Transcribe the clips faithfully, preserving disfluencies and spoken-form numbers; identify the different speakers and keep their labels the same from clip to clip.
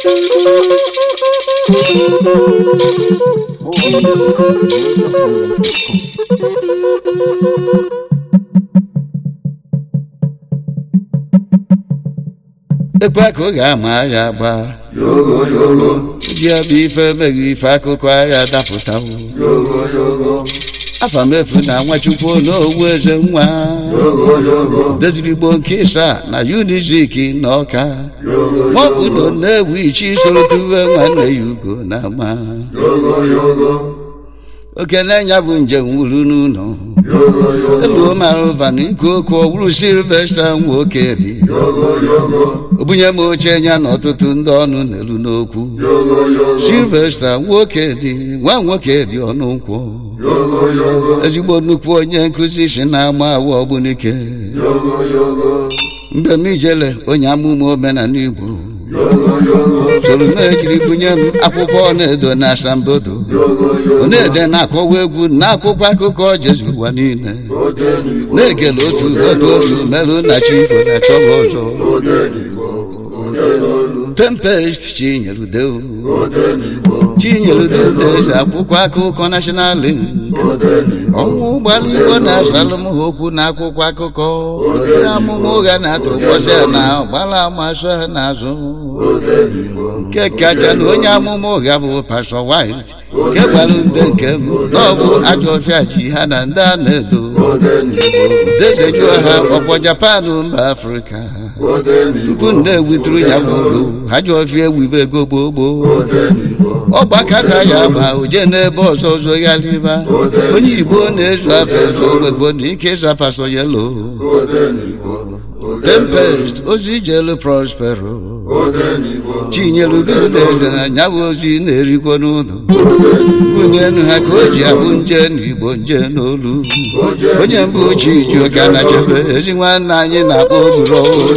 Speaker 1: Ekwa ko ga ma ya ba yogo yogo dia bi fe megi fa ko kwa ya daputa yogo yogo afa mefu na nwa chukwu no weze nwa yogo yogo dezigbo nkisa na uniziki n'ọka mobu no newi chi soro tuwe nwanne yugo na ma yogo yogo okene nya bụ njem wuru n'ụlọ elu marụ vaniko ko wuru Sylvester nwoke dị obunye m oche nya n'ọtụtụ ndị ọnụ n'elu n'okwu Sylvester nwoke dị nwa nwoke dị ọnụ nkwọ ezigbo nnukwu onye nkụzi si na-ama awụ ọgbunike mgbe m ijele onye amụma omenala Igbo soro m ejiri bunye m akwụkwọ na-edo na asambodo ọ na-ede na-akọwa egwu na akwụkwọ akụkọ jezuru ụwa niile na-ekele otu otu otu merụ na chi ifo na chọba ọzọ Tempest Chinyelude Chinyelude eze akwụkwọ akụkọ National Link ọnwụ ụgbọala Igbo na-asalụ m okwu na akwụkwọ akụkọ amụma ụgha na-atụ ụbọchị na ọgbala amasụ ha n'azụ nke kacha na onye amụma ụgha bụ Pastor White nke gwara ndị nke m na ọ bụ ajọ ọfịa ji ha na ndị a na-edo dezejuo ha ọkpọ Japan mba Afrịka tupu ndị ewituru ya bụ ha ji ọfịa ewibe ego gboo gboo ọgbakata ya ma oje n'ebe ọzọ ọzọ ya liba onye Igbo na-ezu afọ ezu ogbego na ike ịza Pastor Yellow Tempest ozi jelu Prospero Chinyelude eze na nyawo ozi na-erikwa n'ụlọ bunyenu ha ka o ji abụ nje n'Igbo nje n'olu onye mbụ Chijioka na chebe ezi nwanne anyị na-akpọ oburo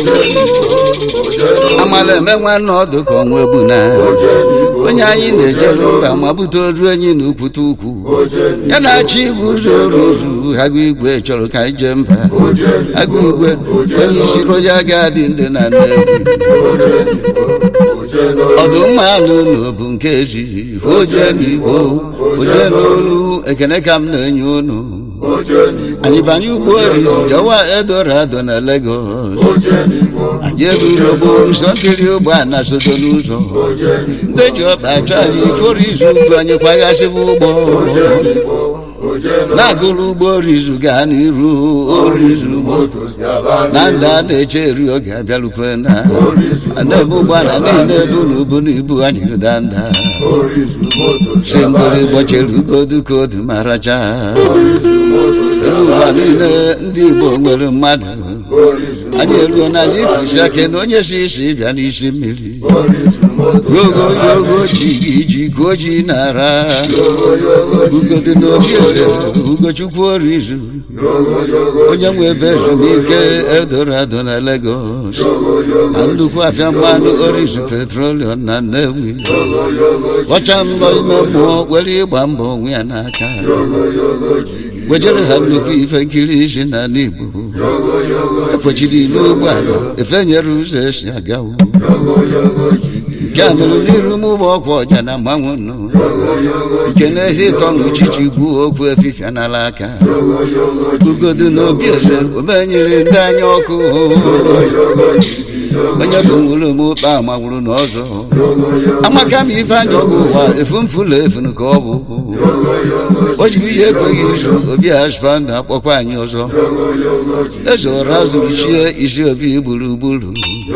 Speaker 1: amala eme nwanne ọdụ ka ọnwa egbu na onye anyị na-ejelu mba ma bute oru enyi na ukwute ukwu ya na-achị igwe ụzọ oru ụzụ agụ igwe chọrọ ka anyị jee mba agụ igwe onye isi Royal Guard ndị na Nnewi ọdụmma anụ n'obu nke ezighị oje n'Igbo oje n'olu ekene ka m na-enye unu anyị banye ụgbọ orizu jọwa Eldorado na Lagos anyị eburu ogboro ụzọ nkiri ụgbọ a na-asodo n'ụzọ ndị ji ọkpa achọ anyị iforo izu ugwu anyị kwaghasịbụ ụgbọ na-agụrụ ụgbọ orizu gaa n'iru orizu na ndị a na-eche eri oge abịalukwe na na-ebu ụgbọala niile ebu na ubu na ibu anyị gụda nda si mgbere gbọchere ugodu ka odu ma racha ụwa niile ndị Igbo nwere mmadụ anyị eruo na anyị tụsi aka na onye si isi bịa n'isi mmiri yogo yogo ji gị ji ka o ji nara ugodu n'obi eze Ugochukwu Orizu onye nwe ebe ezumike Eldorado na Lagos na nnukwu afịa mmanụ Orizu Petroleum na Nnewi ọcha nlọ ime mmụọ were ịgba mbọ onwe ya n'aka wejere ha nnukwu ife nkiri isi n'ala Igbo ekwechiri ilu ụgbọala efenyere ụzọ esi agawo nke a mere n'iru m ụgbọ ọkwa ọja na mmanwụ nụ nke n'ezi ịtọ na uchichi gbuo okwu efifia n'ala aka ugodu na obi eze omenyere ndị anya ọkụ onye bụ nwere m ụkpa manwụrụ n'ọzọ amaka m ife anya ọgụ ụwa efu mfụlụ efunu ka ọ bụ o jiri ihe ekweghị izu obi Husband akpọkwa anyị ọzọ eze ụra zuru chie isi obi gburugburu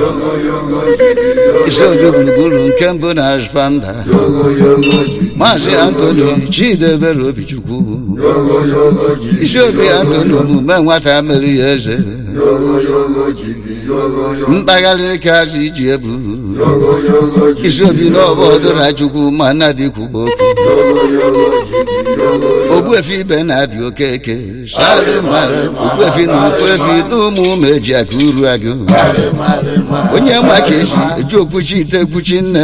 Speaker 1: isi obi gburugburu nke mbụ na Husband Maazị Anthony Chidebere Obichukwu isi obi Anthony omume nwata mere ya eze mkpagharị ka azụ iji ebu isi obi n'ọbụ ọdụra Chukwu ma nna dịkwuba okwu Ogbuefi ibe na-adị okeke Ogbuefi na Okwefi na ụmụ meji aka uru agụ onye ma ka esi eji okwuchi ite ekwuchi nne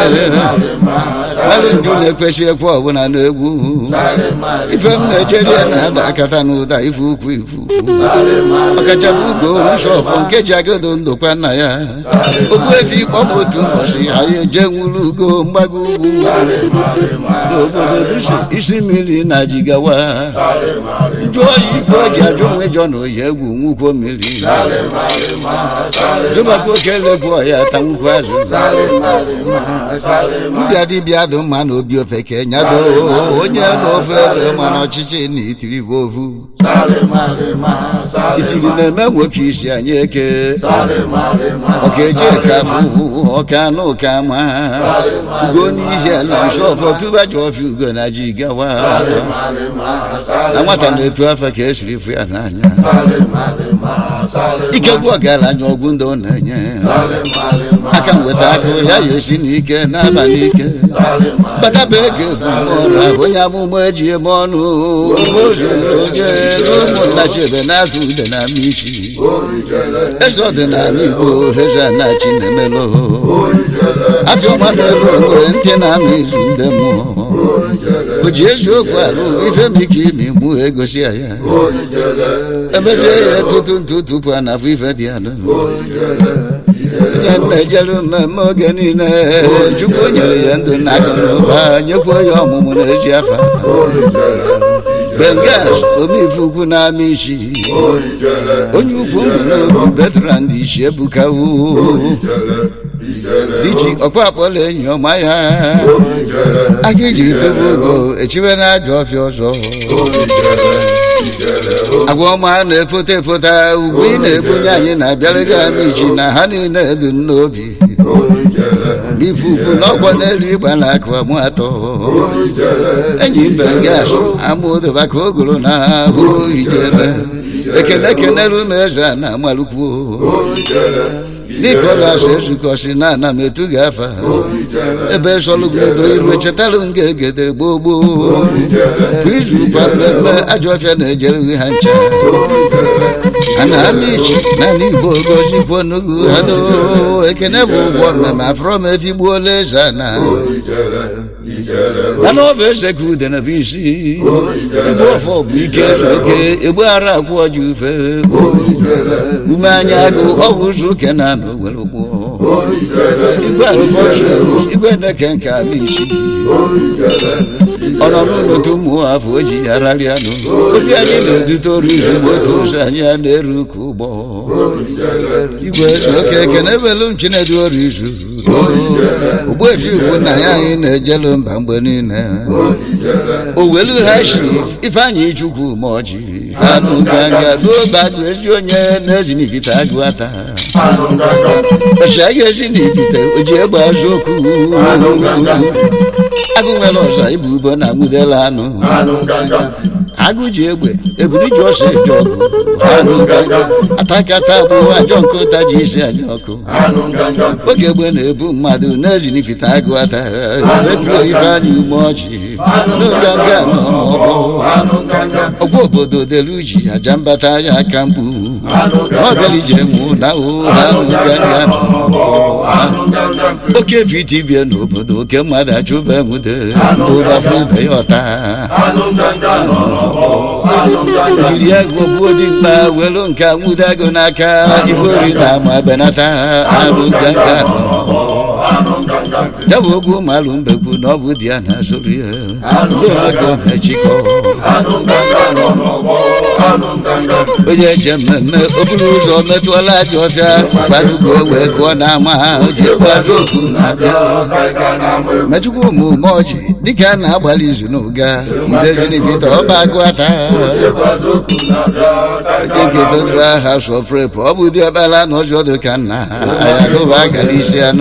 Speaker 1: malụ ndụ na-ekwesị ekwe ọbụla n'egwu ife m na-ejeri ya na-ada akata n'ụda ife ukwu ifu ọkachara ugo nsọfọ nke ji agado ndụkwa nna ya Ogbuefi kpọm otu ụbọchị anyị eje nwuru ugo mgbago ugwu n'obodo dusi isi mmiri na jigawa njụ oyi ife oji ajụ onwe jọ na oyi egwu nwukwo mmiri jụbakwa okele bụ ya ta nwukwo azụ ndị adịbịa dụ mma na obi ofeke nyado onye n'ofe ebe mana ọchịchị na itiri bụ ovu itiri na-eme nwoke isi anyị eke ọka eje ka afụ ọka anụ ụka ma ugo n'ihi ala nsọfọ tụba ji ofi ugo na ji gawa na nwata na-etu afọ ka esiri fụ ya n'anya ike gwụ ọgaranya ọgwụ ndị ọ na-enye aka nweta akụ ya ya esi n'ike n'abalị ike bataba ego efu ọra onye amụma eji eme ọnụ oge ụmụnna chebe na-azụ ude na amichi eze ọdịnala Igbo eze na Chinemelo afọ ọma na-elu onwe ntị na-anụ izu ndị mmụọ o ji eziokwu alụ ife m ike ime mụ egosi ya emezie ya tutu ntụ tupu a na-afụ ife dị alụ onye na-ejere mmemme oge niile Chukwu nyere ya ndụ na akụ na ụba nyekwa ya ọmụmụ n'ezi afa Bengas omife ukwu na-ama isi onye ukwu mbụ n'obi Bertrand isi ebukawu diji ọkwa akpọla enyi ọma ya aka ijiri tobe ogo echiwe na-ajọ ọfịa ọzọ agwa ọma na-efota efota ugwu ị na-ebunye anyị na-abịara gị amichi na ha niile dị n'obi n'ife ukwu n'ọgbọ n'elu ịgba na akụ amụ atọ enyi Bengas amụdoba ka ogoro na ahụ ijere ekene kenere ume eze na amalụkwuo Nicholas ezukọsi na ana m etu gị afa ebe sọlụgodo iru echetara m ga-egede gboo gboo kwa izu ụkwa mmemme ajọ ọfịa na-ejere ha ncha ana amichi na Igbo gozikwo n'ugwu ha do ekene bụ ụgwọ mmemme afrọ m efigbuola eze na mana ọ bụ eze ka ude na bụ isi igbu ọfọ bụ ike oke egbu ara akwụ ọjị ufe ume anya agụ ọ bụ ụzọ uke na anọ were ụgbọ igwe arụfọsụ igwe neke nke amichi ọ nọ n'ụlọtụ ụmụ afọ o ji ya rarịa nụ obi anyị na-edute oru izu otu ụzọ anyị a na-eru ka ụgbọ igwe eze oke ekene ebelu m Chinedu oru izu Ogbuefi ugwu nna ya anyị na-ejelu mba mgbe niile owelu ha shi Ifeanyị Chukwu ma ọjị anụ ganga ruo bagụ ezi onye na-ezi n'ibite agụ ata ọchị a ga-ezi n'ibite o ji egbe azụ okwu agụ nwere ọza ibu ubo na nwudela anụ agụ ji egbe eburu ji ọsọ eji ọgụ atakata bụ ajọ nkụta ji isi aja ọkụ oge egbe na-ebu mmadụ na-ezi n'ifite agụ ata ekuro Ifeanyị ume ọjị n'oganga n'ọgbọ ọgwụ obodo delu ji aja mbata ya aka mkpu ọgarije nwụ na ụha n'oganga oke fiti bie n'obodo oke mmadụ achụba nwude ụbafụ ibe ya ọta ejiri ya gụgbuo dị mkpa welu nke nwude agụ n'aka ifeori na ama benata anụ ganga ya bụ ogwu malụ mbekwu na ọ bụ di ya na-asụrụ ya ndị omeko mechikọ onye eje mmemme okporo ụzọ metụọla ajọ ọfịa gbadugo wee gụọ n'ama o ji gbazụ okwu na-abịa mechukwu ụmụ ọjị dịka a na-agbalị izu n'ụga idezirivita ọba agụ ata nke Federal House of Rep ọ bụ dị ọbala na ọjọọ dị ka nna ayagụba gara isi anụ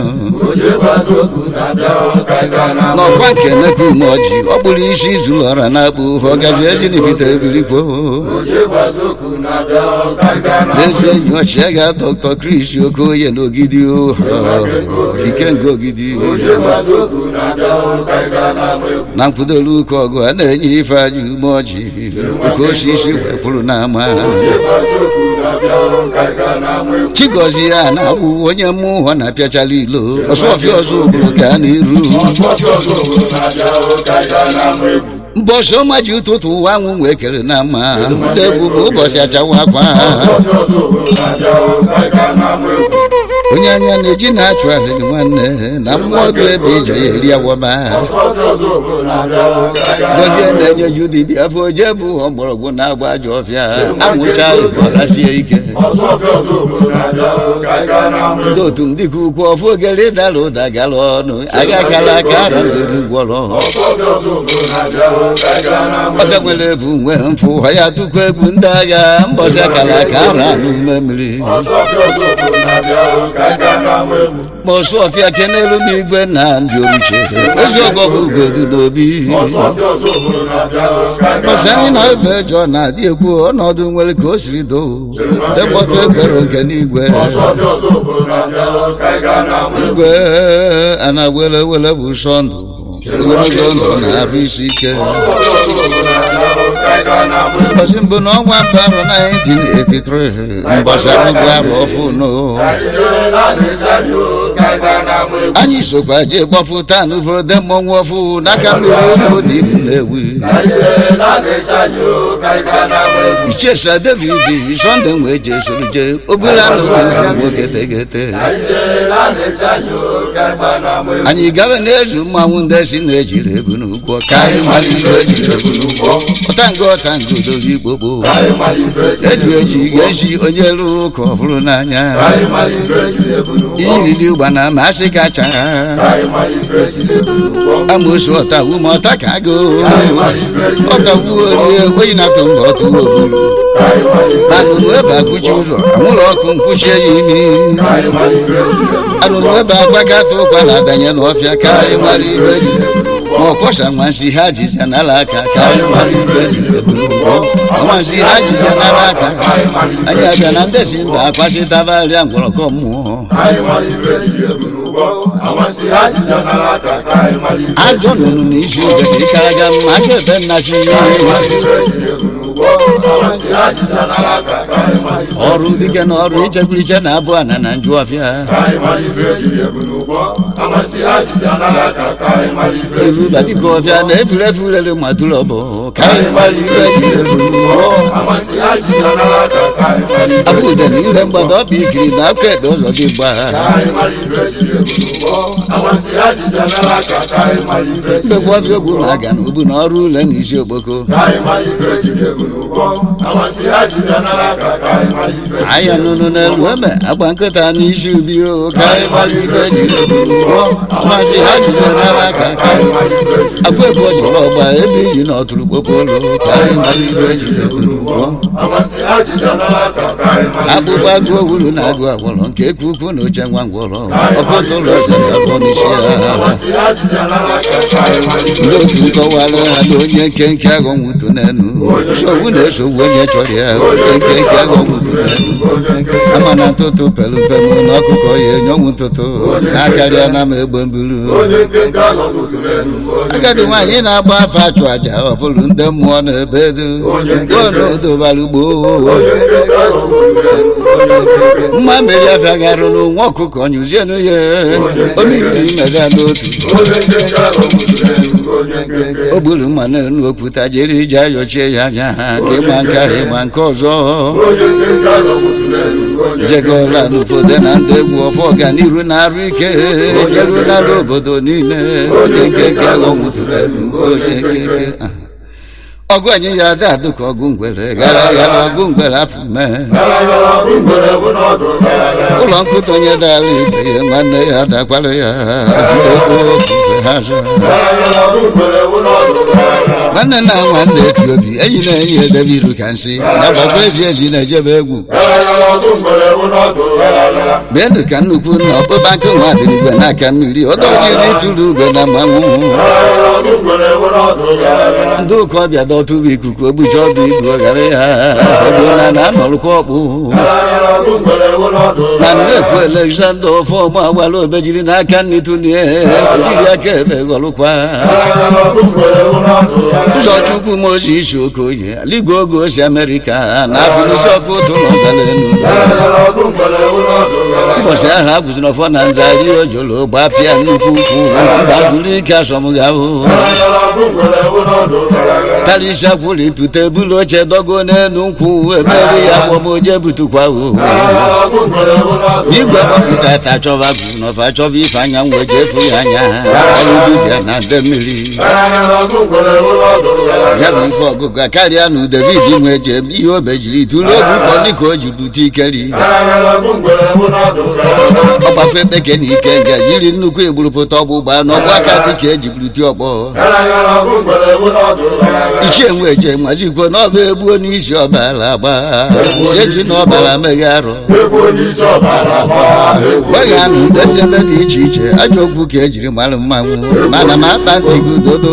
Speaker 1: n'ọkwa nke Emeka Umeọjị ọ bụrụ isi izulu ọra na-akpụ ọ gaji ejinivita ebirikwo n'ezi enyi ọchịa ga Dr. Chris Okoye n'Ogidi Ikenga Ogidi na mkwudolu ụka ọgụ a na-enye ife aja ume ọjị oke osisi wepụrụ n'ama Chigozie ya na-abụ onye mmụọ na-apịachala ilo Ọsọfịa ọzọ obodo gaa n'iru mbọchị ọma ji ụtụtụ ụwa anwụ wee kere na mma ndị egwu bụ ụbọchị achawa akwa onye anya na-eji na-achụ alịrị nwanne na mmụọdụ ebe ije ya eri awọba Gozie na-enye ju dibịa afọ oje bụ ọgbọrọgwụ na-agba ajọ ọfịa anwụcha ọrasie ike ndị otu m dịka ukwu ọfụ ogere dara ụda gara ọnụ aga kara aka ara n'eri gwọrọ ọfịa nwere ebu nwe mfụ ha ya tụkwa egwu ndị agha mbọchị akara aka ara n'ume mmiri ma Ọsọfịa kenelu m igwe na ndị oruche eziọgọ bụ ugodu n'obi mbọchị anyị na ebe jọ na-adị ekwu ọnọdụ nwere ka o siri doo depọta ekwere nke n'igwe igwe a na-wele wele bụ sọ ndụ ogologo ndụ na-arụ isi ike ụbọchị mbụ n'ọnwa mbụ arọ nineteen eighty-three mbọchị amụgụ arọ ọfụnụ anyị sokwa jee gbapụta n'ụfọdụ mmọnwụ ọfụ n'aka mmiri ụmụ dị m na-ewi Ichesa David Sunday wee jee soro jee obula n'oge nwoke tegete anyị gawe n'ezu mmanwụ ndị si na-ejiri ebu n'ụkwụ ka anyị mara ife ejiri ebu n'ụkwụ ọtango ọtango doro igbo gboo eju eji ga-eji onye lụrụ ụka ọ bụrụ n'anya iriri ụgbana ma asị kacha amosu ọtawu ma ọta ka agụ ọtawu orie oyi na-atụ mba ọtụwo anụnụ ebe akụchi ụzọ anwụrụ ọkụ nkwụchie ya imi anụnụ ebe agbakata ụkwa na-adanye n'ọfịa ka anyị mara ife ji ma ọkwọsa nwansi ha jiza n'ala aka ka anyị mara ife ji nwansi ha jiza n'ala aka anyị abịa na ndị si mba akwasịtabarịa ngwọrọkọ mmụọ ajọ nụnụ n'isi oge ike aga mma ajọ ebe nnachi ọrụ dike na ọrụ ichekwuriche na abụ ana na njụ ọfịa eruba dịka ọfịa na efure efurere matụrụ ọbụ ka anyị mara ife abụ ude na ire mgbada ọbụ ikiri na aka ekpe ụzọ gị gbaa mbekwa ọfịa ogwu na-aga na ubu na ọrụ ule na isi okpoko anyị nụnụ n'elu ebe agba nkịta n'isi ubi o ka anyị mara ife jiri masị ha jide n'ala aka ka akwa ebe ọ jụrụ ọgba ebe iji na ọtụrụ kpokpolo ka anyị mara ife jiri akpụkpọ agụ owuru na agụ agwọrọ nke ekwu ukwu na oche nwa ngwọrọ ọkọtụrụ ọzọ ga-abụ n'isi ha ndị otu nkọwara ha na onye nkenke agụ nwụtụ n'enu nsogbu na-esogbu onye chọrọ ya onye nkenke agụ nwụtụ n'enu ama na ntụtụ pelu mpemu na ọkụkọ ya enye ọnwụ ntụtụ na-akarịa na ma egbe mburu agadi nwaanyị na-agba afọ achụ aja ọfụrụ ndị mmụọ na ebe edo odobara ugbo mma mmiri afịa garụrụ nwa ọkụkọ nyụzienụ ya omiri imega n'otu o gburu mma n'elu okwuta jiri ije ayọchie ya anya ha ka ịma nke ahụ ịma nke ọzọ jegola n'ụfọdụ na ndị egwu ọfọ ọganiru na-arụ ike jerunala obodo niile onye nkeke agọ nwụtụrụ onye nkeke ọgụ anyị ya ada adụ ka ọgụ ngwere gara gara ọgụ ngwere afọ mee ụlọ nkụta onye dara ibe ya nwanne ya dakwara ya nwanne na nwanne eti obi enyi na enyi edebe iru ka nsị na gbagba eji eji na-ejebe egwu menu ka nnukwu na ọkpụkpa nke nwa dịrị igwe n'aka mmiri ọdọ jiri tụrụ ugwe na mmanwụ ndị ụka ọbịa dọtụrụ ikuku ogbuche ọdụ igwe ghara ya ọbụla na anọrụkwa ọkpụ na nnekwu Alexander ọfọma agbara obejiri n'aka nri tụnie jiri aka ebe ghọrụkwa ụzọchukwu Moses Okoye aligwe oge osi Amerịka na afụlụsi ọkụ ụtụ n'ọzalenu ụbọchị ahụ a gụziri ọfọ na nzari ojolo gbapịa nnukwu ukwu gbazuru ike asọmgahụ karịsịa kwụrụ tute bulu oche dogo n'elu nkwụ emeri ya kpọmoje butukwa igwe gbapụta ta chọba bụ n'ọfa chọba ife anya nwe jefu ya anya dibịa na nde mmiri ya bụ ife ọgụgụ karịa na David nwe je ihe obejiri tụrụ obi kọni ka o ji bute ikeri ọgbafe ekpeke na ike nga jiri nnukwu egburupụta ọgbụgba n'ọgbụ aka dịka eji buruti ọgbọ ichie nwe je majikwo n'ọba egbuo n'isi ọbara agba eji n'ọbara meghe arụ gwaghị ndezi ebe dị iche iche ajọ okwu ka ejiri mara mmanwụ mana ma akpa ntị gị udodo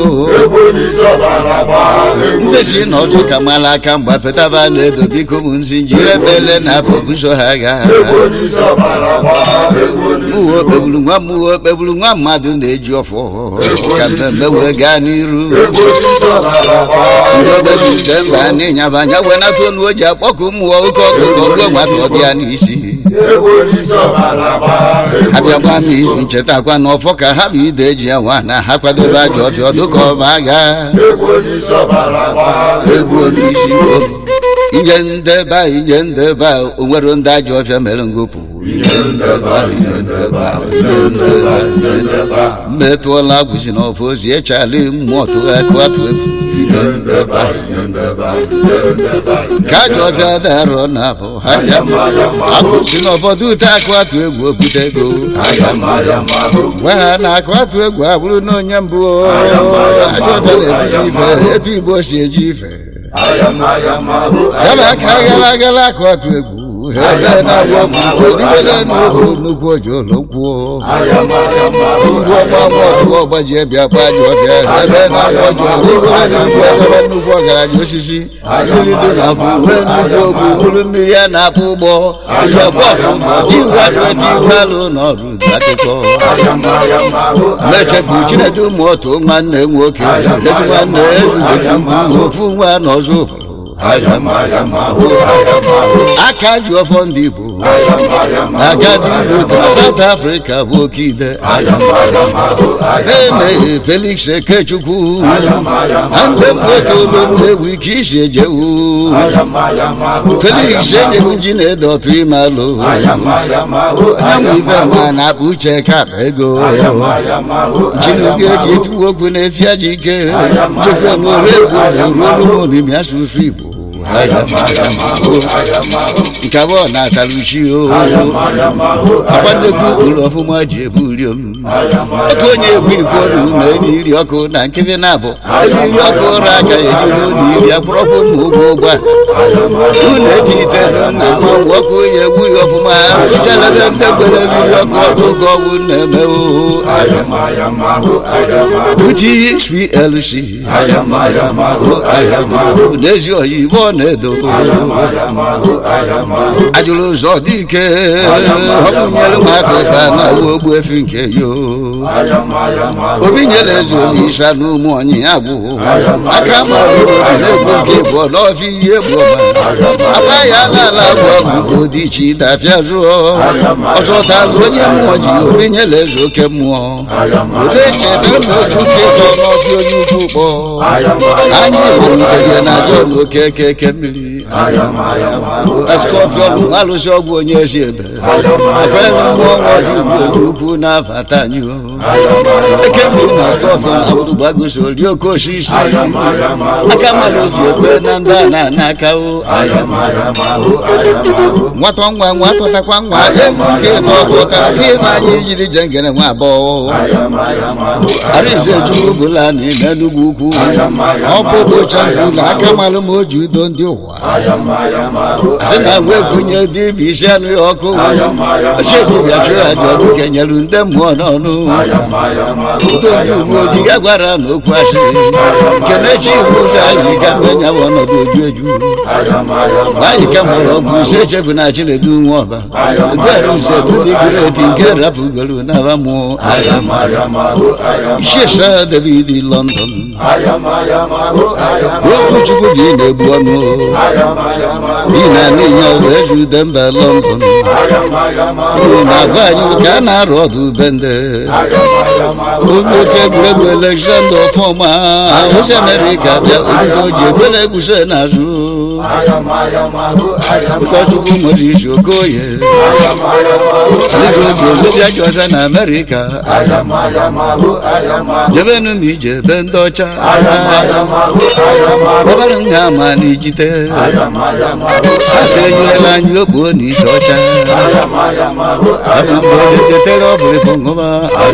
Speaker 1: ndesi na ọzọ ka mara aka mgba fetaba na-edo biko m nzi jiri ebele na afọ buso ha agha mụwe okpegburu nwa mụwe okpegburu nwa mmadụ na-eji ọfọ ka mmemme wee gaa n'iru ndị obezute mba n'ịnyaba anya wee nata onu o ji akpọkụ mmụọ oke ọgụgụ ọgụgụ nwata ọ dị ya n'isi abịa gba m izu nchetakwa na ọfọ ka ha bụ ide eji ya nwa na ha kwadobe ajọ ọfịa ọdụka ọba agha egwu n'isi obi inye ndeba inye ndeba o nwere ndị ajọ ọfịa mere ngopụ mmetụọla agwụzi n'ọfọ ozi echali mmụọ tụgha akụ atụ egwu ka ajọ ọfịa darọ na abụ agwụzi n'ụfọdụ ute akụ atụ egwu obute ego gwa ha na akụ atụ egwu abụrụ na onye mbụ ajọ ọfịa na-ebuji ife etu Igbo si eji ife yaba aka agala agala akụ atụ egwu ebe na-agwọ ọbụdịwele n'ogo nnukwu ojolo kwuo ndị ọgba ọtụ ọgbaji ebịa akpa ajọ ọfịa ebe na-agwọ ojolo iwere nnukwu ezebe nnukwu ọgaranya osisi mmiri dị na akwụ uwe nnukwu ogbu bụrụ mmiri a na-akpụ ụgbọ iwealụ n'ọrụ akụkọ mechefu Chinedu ụmụ otu nwanne nwoke ezi nwanne ezugoju ofu nwa n'ọzọ aka ji ọfọ ndị Igbo agadi Igbo South Africa bụ oke ide na-emeghe Felix Ekechukwu na ndị mkpotolo na-ewu ike isi ejewu Felix enyeghị ji na-ede ọtụ ime alụ anyanwụ ife ma na-akpa uche ka ego Chinuge eji etuwu okwu na-esi aja ike njekwa n'ore egwu ruolu omimi asụsụ Igbo nke abụọ na-ataruchi akwa nnekwu ụkpụrụ ọfụma ji ebu uri m otu onye egwu iko na ume enyi iri ọkụ na nkịtị na-abụ iri ọkụ ụra aka ejiri ụlọ iri akpụrọkụ na ụgwọ ụgwọ unu eti ite na mmanwụ ọkụ ya egwu ya ọfụma rụchalebe ndị gwere iri ọkụ ọdụ ụka ọgwụ na-eme Buti X P L C n'ezi oyibo na-edo ajụrụ ụzọ dị ike ọ bụnyere ụmụaka ka na-awụ ogbu efi nke yo obi nyere eze Olisa na ụmụ onye ya gwụ aka mara obi na-egbu nke bụ n'ọfịa ihe bụ akpa ya n'ala bụ ọgwụ dị iche ịdafịa zụọ ọzọtalụ onye mmụọ ji obi nyere eze oke mmụọ otu echetara na otu nkịtọ n'ọfịa onye ukwu kpọ anyị hụrụ na John Okeke eke mmiri Scorpion alụsị ọgwụ onye ezi ebe akwere mmụọ nwazi ugwu ukwu na-abata anyị eke mmiri na Scorpion abụrụ gbagosi ori oke osisi aka mmadụ ji ekwe na ndị a na-aka nwata nwa nwa tụtakwa nwa egwu nke ịtọ ọtụtara ka ịnụ anyị jiri jengere nwa abụọ Arize Chukwu bụla n'ime n'ugwu ukwu ọ bụ ụbọchị mbụ na aka malụ ma o ji udo ndị ụwa asị na wee gụnye dibịa isi anụ ya ọkụ achedibịa chụọ aja ọkụ kenyelu ndị mmụọ n'ọnụ udo ndị uwe ojii ya gwara na okwu asịrị kenechi iwu ụzọ anyị ka mmenya bụ ọnọdụ oju eju anyị ka mụrụ ọgwụ ise echefu na chinedu nwa ọba egwerụze bụdị greti nke rapụgoro n'aba mmụọ Shesa David London Okwuchukwu dị na-egbu ọnụ ị na-anịnya wee jude mba London ị na-agwa anyị ka a na-arụ ọdụ bende onye oke egwuregwu Alexander Ọfọma osi Amerịka bịa obido ji egbere egwuso n'azụ ụkọchukwu nwere isi Okoye dịka oge ozi ajọ ọbịa na Amerịka jebenu m ije be ndị ọcha ọbara nha ma na ijite atenyela anyị okpuo na ite ọcha abụ mgbe jetere ọbụrịfụ ṅụba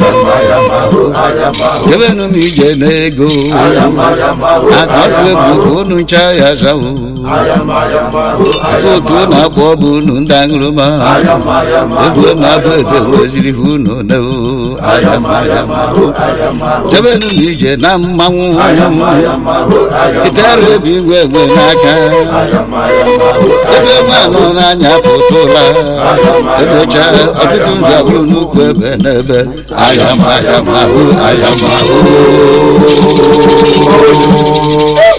Speaker 1: jebenu m ije na ego aka otu egwu ka unu ncha ya zawo otu na-akpọ ọ bụ unu ndị aṅụrụma ego na-abụ ede weziri unu newo jebenu m ije na mmanwụ itere ebi ngwe egwe n'aka ebe nwa nọ n'anya pụtụla ebecha ọtụtụ nzọ bụrụ n'ukwu ebe n'ebe ayamahụ ayamahụ